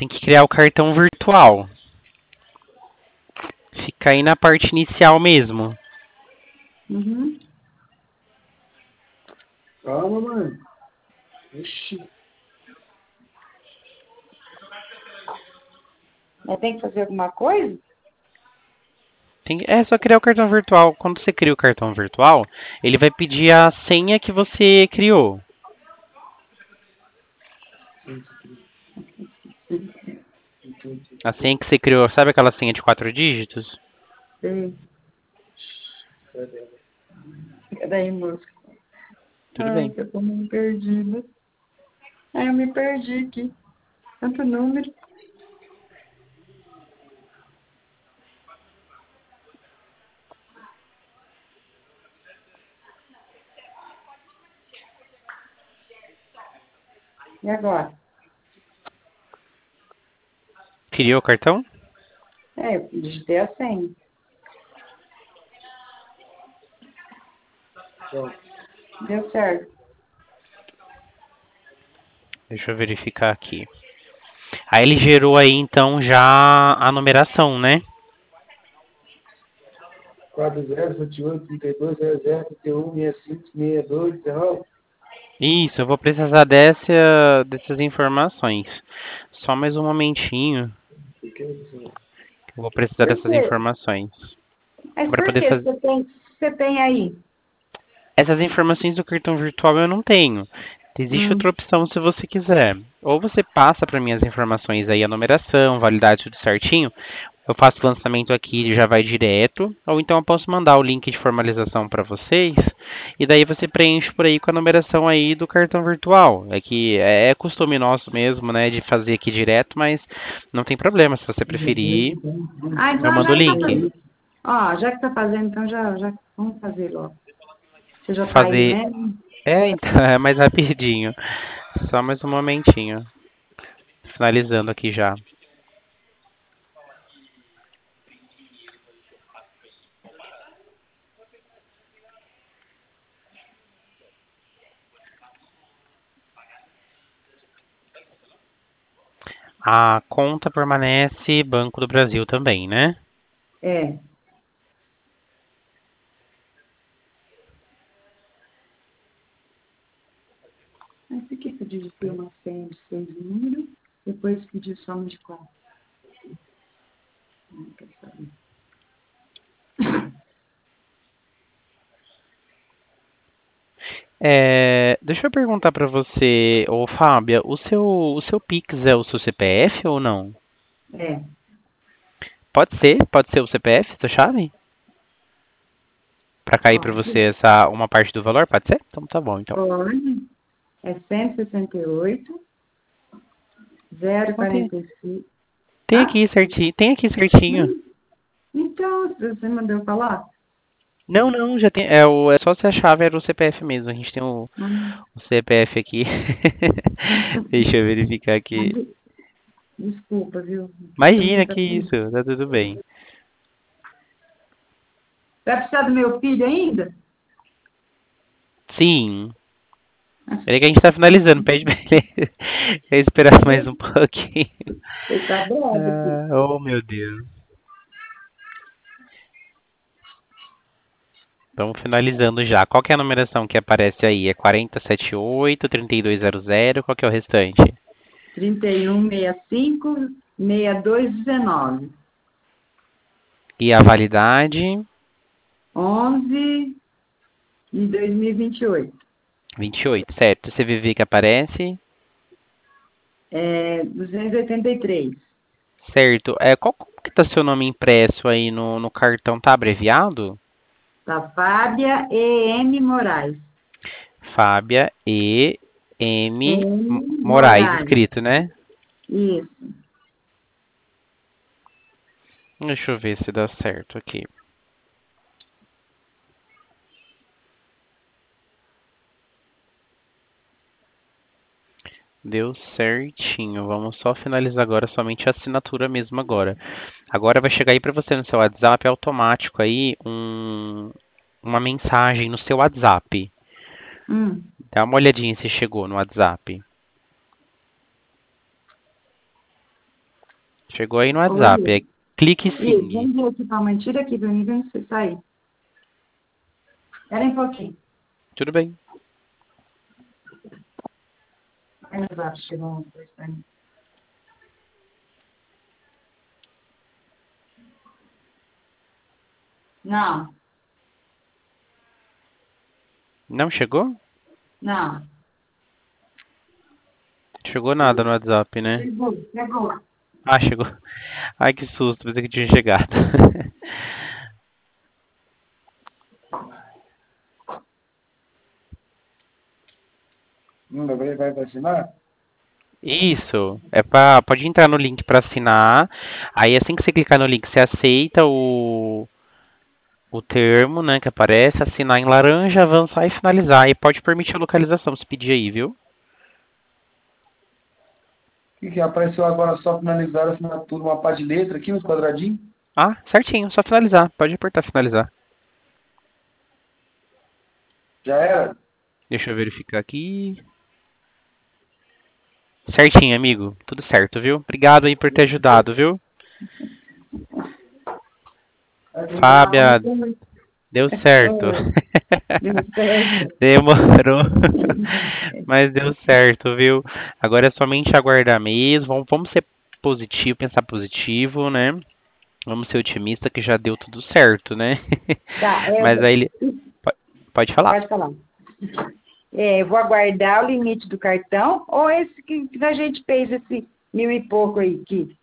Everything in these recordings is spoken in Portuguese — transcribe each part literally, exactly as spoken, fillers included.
tem que criar o cartão virtual. Fica aí na parte inicial mesmo. Uhum. Calma, mãe. Ixi. Mas tem que fazer alguma coisa? Tem, é só criar o cartão virtual. Quando você cria o cartão virtual, ele vai pedir a senha que você criou. Entendi. A senha que você criou, sabe aquela senha de quatro dígitos? Sei. Pera. Peraí, moço. Tudo Ai, bem. que eu tô meio perdida. Ai, eu me perdi aqui. Tanto número. E agora? Criou o cartão? É, eu digitei a senha. Pronto. Deu certo. Deixa eu verificar aqui. Aí ele gerou aí então já a numeração, né? quatro zero sete oito trinta e dois zero zero trinta e um sessenta e cinco sessenta e dois dezenove. Isso, eu vou precisar dessa, dessas informações. Só mais um momentinho. Por que isso? Eu vou precisar Por dessas quê? informações. Mas Para por poder que fazer. você tem, você tem aí? Essas informações do cartão virtual eu não tenho. Existe outra Hum. opção se você quiser. Ou você passa para mim as informações aí, a numeração, validade, tudo certinho. Eu faço o lançamento aqui e já vai direto. Ou então eu posso mandar o link de formalização para vocês. E daí você preenche por aí com a numeração aí do cartão virtual. É que é costume nosso mesmo, né, de fazer aqui direto, mas não tem problema. Se você preferir, Ah, eu então mando o já que tá link. fazendo. Ó, já que tá fazendo, então já, já vamos fazer logo. Você já tá aí Fazer. mesmo? É, então, é mais rapidinho. Só mais um momentinho. Finalizando aqui já. A conta permanece Banco do Brasil também, né? É. Mas por que que eu digitei uma senha de seis números, depois pedi soma de quatro? Não quer saber. É, deixa eu perguntar pra você, ô Fábia, o seu, o seu Pix é o seu C P F ou não? É. Pode ser, pode ser o C P F, sua chave? Pra cair Ó, pra você essa uma parte do valor, pode ser? Então tá bom, então. pode. É cento e sessenta e oito, zero Não, tem, quarenta e cinco. tem Ah? aqui certinho, tem aqui certinho. Hum, Então, você mandou falar? Não, não, já tem, é, o, é só se a chave era o C P F mesmo, a gente tem o, Hum. o C P F aqui. Deixa eu verificar aqui. Desculpa, viu? Tô Imagina muita que isso, coisa. tá tudo bem. Vai precisar do meu filho ainda? Sim. Peraí que a gente tá finalizando, pede pra ele pra esperar mais um pouquinho. Ele tá bravo aqui. Ah, oh, meu Deus. Estamos finalizando já. Qual que é a numeração que aparece aí? É quarenta e sete oito, trinta e dois zero zero. Qual que é o restante? trinta e um, sessenta e cinco, sessenta e dois, dezenove. E a validade? onze de dois mil e vinte e oito. vinte e oito, certo. C V V que aparece? É duzentos e oitenta e três. Certo. É, qual como que tá seu nome impresso aí no, no cartão? Tá abreviado? Tá Fábia E M Moraes. Fábia E. M. M Moraes, Moraes. escrito, né? Isso. Deixa eu ver se dá certo aqui. Deu certinho. Vamos só finalizar agora somente a assinatura mesmo agora. Agora vai chegar aí para você no seu WhatsApp automático aí um, uma mensagem no seu WhatsApp. Hum. Dá uma olhadinha se chegou no WhatsApp. Chegou aí no WhatsApp. Oi. É clique Isso, sim. vamos ver aqui, mamãe. Tira aqui pra mim ver se você sair. Espera aí um pouquinho. Tudo bem. Vai no WhatsApp, chegou uma coisa pra mim. Não, Não chegou? não. Chegou nada no WhatsApp, né? Chegou, chegou. Ah, chegou. Ai, que susto, pensei que tinha chegado. Hum, vai, vai vacinar? Isso, é pra, pode entrar no link para assinar. Aí assim que você clicar no link, você aceita o, o termo, né, que aparece, assinar em laranja, avançar e finalizar. E pode permitir a localização, se pedir aí, viu? O que, que apareceu agora só finalizar a assinatura, uma parte de letra aqui nos quadradinhos? Ah, certinho, só finalizar. Pode apertar finalizar. Já era? Deixa eu verificar aqui. Certinho, amigo. Tudo certo, viu? Obrigado aí por ter ajudado, viu? Fábia, deu certo. Deu certo. Demorou, mas deu certo, viu? Agora é somente aguardar mesmo. Vamos, vamos ser positivo, pensar positivo, né? Vamos ser otimista que já deu tudo certo, né? Tá, é, Mas aí ele po- pode falar. pode falar. É, eu vou aguardar o limite do cartão ou esse que, que a gente fez, esse mil e pouco aí, que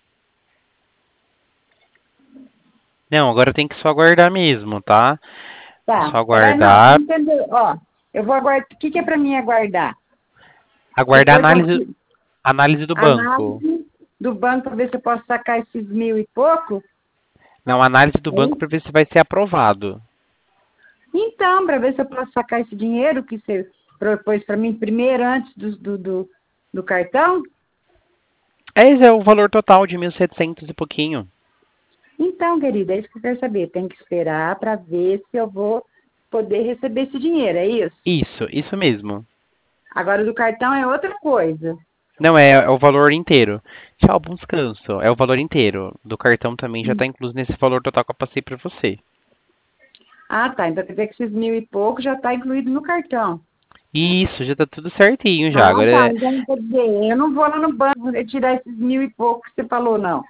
Não, agora tem que só aguardar mesmo, tá? tá. Só Agora não, aguardar, entendeu? Ó, eu vou aguardar. O que, que é para mim aguardar? aguardar a Depois eu análise, análise do banco. análise do banco para ver se eu posso sacar esses mil e pouco. Não, análise do É banco isso? para ver se vai ser aprovado. Então, para ver se eu posso sacar esse dinheiro que você propôs para mim primeiro, antes do, do, do, do cartão. Esse é o valor total de mil e setecentos e pouquinho. Então, querida, é isso que eu quero saber. Tem que esperar para ver se eu vou poder receber esse dinheiro, é isso? Isso, isso mesmo. Agora, o do cartão é outra coisa. Não, é, é o valor inteiro. Tchau, bom descanso. É o valor inteiro. Do cartão também já está incluso nesse valor total que eu passei para você. Ah, tá. Então, quer dizer que esses mil e pouco já está incluído no cartão. Isso, já está tudo certinho já. Ah, Agora tá. é... Então, quer dizer, eu não vou lá no banco retirar esses mil e pouco que você falou, não.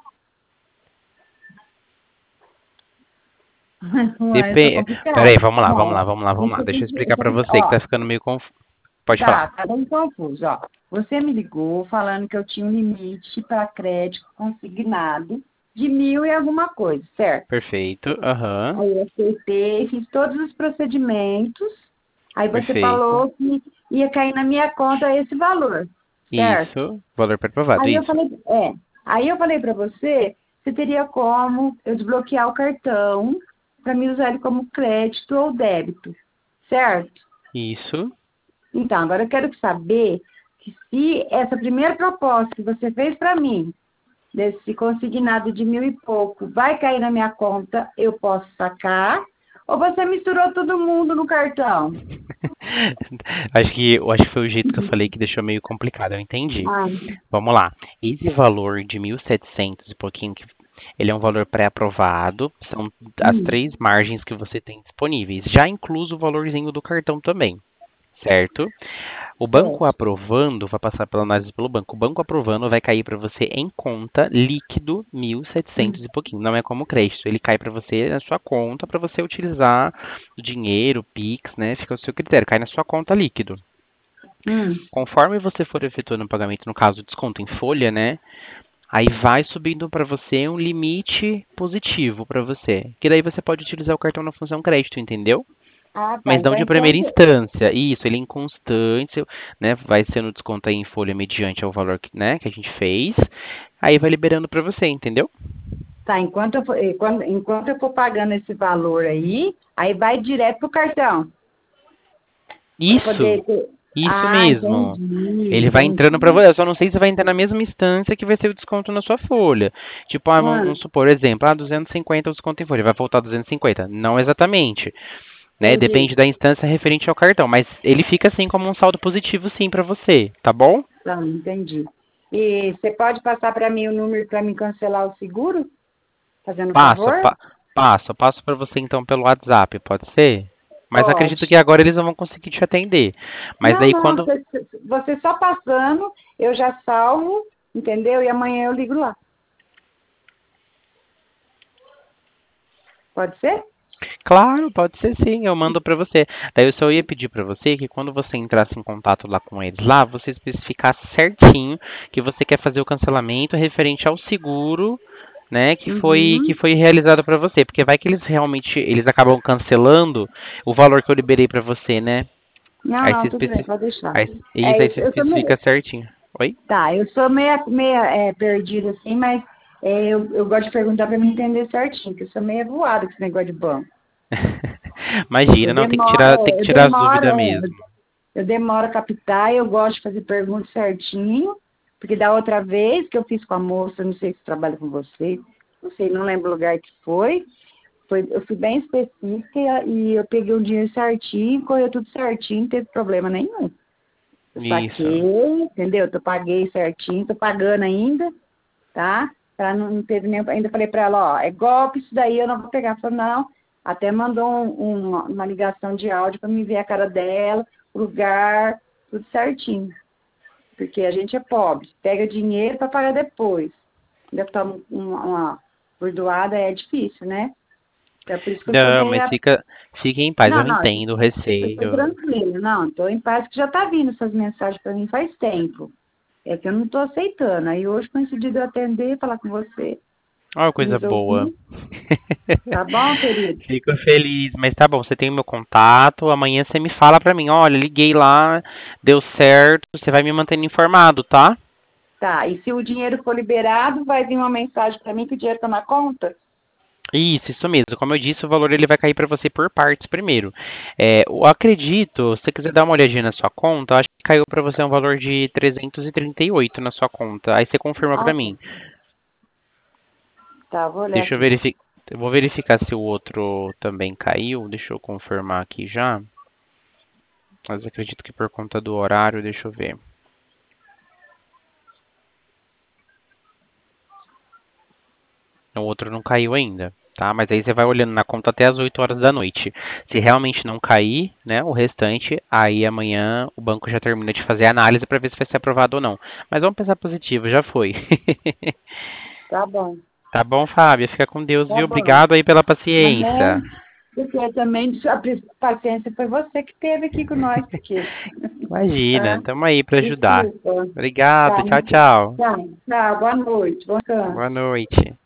Ué, isso é Depende. complicado. Peraí, vamos lá, vamos Não, lá, vamos lá, vamos lá. isso Deixa eu tem que... explicar para tem- você que Ó, tá ficando meio confuso. Pode tá, falar. tá bem confuso, ó. Você me ligou falando que eu tinha um limite para crédito consignado de mil e alguma coisa, certo? Perfeito. Aham. Aí eu aceitei, fiz todos os procedimentos. Aí você Perfeito. falou que ia cair na minha conta esse valor, certo? Isso. Valor aprovado, Aí eu isso. falei, é, aí eu falei para você, se teria como eu desbloquear o cartão para me usar ele como crédito ou débito, certo? Isso. Então, agora eu quero saber que se essa primeira proposta que você fez para mim, desse consignado de mil e pouco, vai cair na minha conta, eu posso sacar, ou você misturou todo mundo no cartão? Acho que, eu acho que foi o jeito que eu falei que deixou meio complicado, eu entendi. Ah, Vamos lá. Esse valor de mil e setecentos e pouquinho, que ele é um valor pré-aprovado, são as hum, três margens que você tem disponíveis, já incluso o valorzinho do cartão também, certo? O banco certo. aprovando, vai passar pela análise pelo banco. O banco aprovando vai cair para você em conta líquido mil e setecentos Hum, e pouquinho. Não é como crédito, ele cai para você na sua conta para você utilizar o dinheiro, Pix, né? Fica ao seu critério, cai na sua conta líquido. hum. Conforme você for efetuando o pagamento, no caso, desconto em folha, né? Aí vai subindo para você um limite positivo para você. Que daí você pode utilizar o cartão na função crédito, entendeu? Ah, tá. Mas não Então, de primeira enquanto... instância. Isso, ele é inconstante, né? Vai sendo desconto aí em folha mediante ao valor que, né, que a gente fez. Aí vai liberando para você, entendeu? Tá, enquanto eu for, eh, quando- enquanto eu for pagando esse valor aí, aí vai direto pro cartão. Pra Isso, poder ter... isso Ah, mesmo. entendi, Ele vai entrando para entendi. você. Eu só não sei se vai entrar na mesma instância que vai ser o desconto na sua folha. Tipo, ah, vamos, Ah, vamos supor, exemplo, ah, duzentos e cinquenta o desconto em folha, vai voltar duzentos e cinquenta. Não exatamente, né? entendi. Depende da instância referente ao cartão, mas ele fica assim como um saldo positivo sim para você, tá bom? Tá, entendi. E você pode passar para mim o número para mim cancelar o seguro? Fazendo um Passo, favor? pa passo, passo para você então pelo WhatsApp, pode ser? Mas acredito que Pode. agora eles não vão conseguir te atender. Mas Não, daí não, quando. você, você só passando, eu já salvo, entendeu? E amanhã eu ligo lá. Pode ser? Claro, pode ser sim, eu mando para você. Daí eu só ia pedir para você que quando você entrasse em contato lá com eles lá, você especificasse certinho que você quer fazer o cancelamento referente ao seguro, né, que foi que Uhum. foi realizado para você, porque vai que eles realmente eles acabam cancelando o valor que eu liberei para você, né? Não, Aí não, você tudo bem, especi... pode deixar. aí, isso É, aí eu, você eu sou meio, especifica certinho. Oi? tá, eu sou meia, meia é, perdida assim, mas é, eu, eu gosto de perguntar para me entender certinho, que eu sou meia voada com esse negócio de banco. Imagina, Eu não, tem que demoro, tirar, tem que é, eu tirar as demoro, dúvidas é, mesmo. eu demoro a captar, eu gosto de fazer perguntas certinho, porque da outra vez que eu fiz com a moça, não sei se trabalha com você, não sei, não lembro o lugar que foi, foi eu fui bem específica e, e eu peguei o dinheiro certinho, correu tudo certinho, não teve problema nenhum. Eu Isso. saquei, entendeu? Eu paguei certinho, tô pagando ainda, tá? Ela não, não teve nem. Ainda falei pra ela, ó, é golpe isso daí, eu não vou pegar. Ela falou, não. Até mandou um- um- uma ligação de áudio pra me ver a cara dela, o lugar, tudo certinho. Porque a gente é pobre, pega dinheiro pra pagar depois. Ainda toma uma, uma bordoada, é difícil, né? É por isso que eu sou Não, mas meia. fica, fique em paz, Não, eu não, entendo o eu estou receio. tranquila. Não, estou em paz, que já tá vindo essas mensagens pra mim faz tempo. É que eu não estou aceitando. Aí hoje coincidiu de eu atender, falar com você, Olha coisa boa. resolvi. Tá bom, querido? Fico feliz, mas tá bom, você tem o meu contato, amanhã você me fala pra mim, olha, liguei lá, deu certo, você vai me mantendo informado, tá? Tá, e se o dinheiro for liberado, vai vir uma mensagem para mim que o dinheiro está na conta? Isso, isso mesmo. Como eu disse, o valor ele vai cair para você por partes primeiro. É, eu acredito, se você quiser dar uma olhadinha na sua conta, eu acho que caiu para você um valor de trezentos e trinta e oito na sua conta. Aí você confirma para Ah, tá. mim. Tá, vou olhar Deixa eu aqui. verificar. Eu vou verificar se o outro também caiu. Deixa eu confirmar aqui já. Mas acredito que por conta do horário, deixa eu ver. O outro não caiu ainda, tá? Mas aí você vai olhando na conta até as oito horas da noite. Se realmente não cair, né, o restante, aí amanhã o banco já termina de fazer a análise para ver se vai ser aprovado ou não. Mas vamos pensar positivo, já foi. Tá bom, Tá bom, Fábio? Fica com Deus, tá viu? bom. Obrigado aí pela paciência. Amém. Porque também a paciência foi você que teve aqui com nós, porque. Imagina, Tá? estamos aí para ajudar. Desculpa. Obrigado, Tá, tchau, tchau. tchau, tchau, boa noite, bom descanso. Boa noite.